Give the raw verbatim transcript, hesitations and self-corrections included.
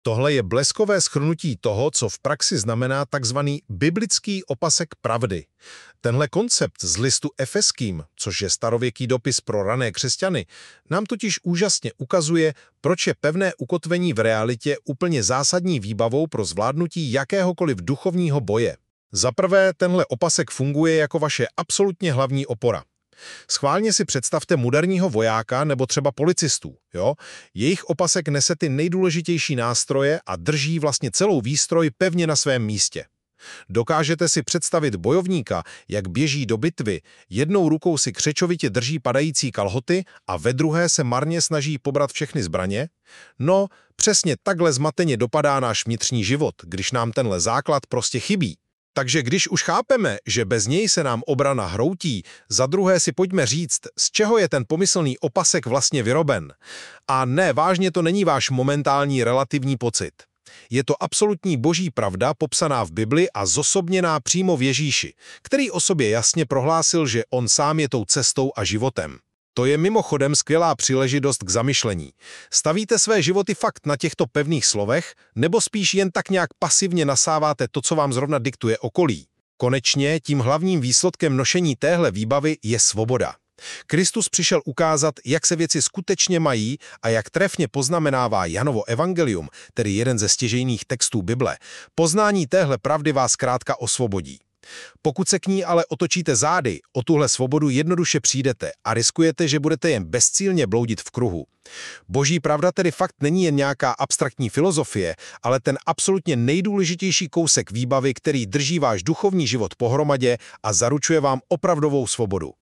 Tohle je bleskové shrnutí toho, co v praxi znamená takzvaný biblický opasek pravdy. Tenhle koncept z listu Efeským, což je starověký dopis pro rané křesťany, nám totiž úžasně ukazuje, proč je pevné ukotvení v realitě úplně zásadní výbavou pro zvládnutí jakéhokoliv duchovního boje. Za prvé, tenhle opasek funguje jako vaše absolutně hlavní opora. Schválně si představte moderního vojáka nebo třeba policistů. Jo? Jejich opasek nese ty nejdůležitější nástroje a drží vlastně celou výstroj pevně na svém místě. Dokážete si představit bojovníka, jak běží do bitvy, jednou rukou si křečovitě drží padající kalhoty a ve druhé se marně snaží pobrat všechny zbraně? No, přesně takhle zmateně dopadá náš vnitřní život, když nám tenhle základ prostě chybí. Takže když už chápeme, že bez něj se nám obrana hroutí, za druhé si pojďme říct, z čeho je ten pomyslný opasek vlastně vyroben. A ne, vážně to není váš momentální relativní pocit. Je to absolutní boží pravda popsaná v Bibli a zosobněná přímo v Ježíši, který o sobě jasně prohlásil, že on sám je tou cestou a životem. To je mimochodem skvělá příležitost k zamyšlení. Stavíte své životy fakt na těchto pevných slovech, nebo spíš jen tak nějak pasivně nasáváte to, co vám zrovna diktuje okolí? Konečně tím hlavním výsledkem nošení téhle výbavy je svoboda. Kristus přišel ukázat, jak se věci skutečně mají a jak trefně poznamenává Janovo evangelium, tedy jeden ze stěžejných textů Bible. Poznání téhle pravdy vás zkrátka osvobodí. Pokud se k ní ale otočíte zády, o tuhle svobodu jednoduše přijdete a riskujete, že budete jen bezcílně bloudit v kruhu. Boží pravda tedy fakt není jen nějaká abstraktní filozofie, ale ten absolutně nejdůležitější kousek výbavy, který drží váš duchovní život pohromadě a zaručuje vám opravdovou svobodu.